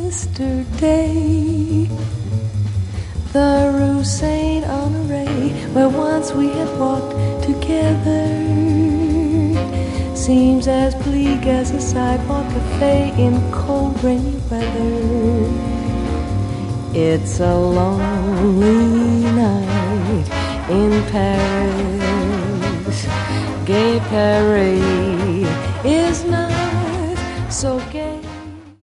yesterday. The Rue Saint Honoré, where once we had walked together, seems as bleak as a sidewalk cafe in cold rainy weather. It's a lonely night in Paris. Gay Paris is not so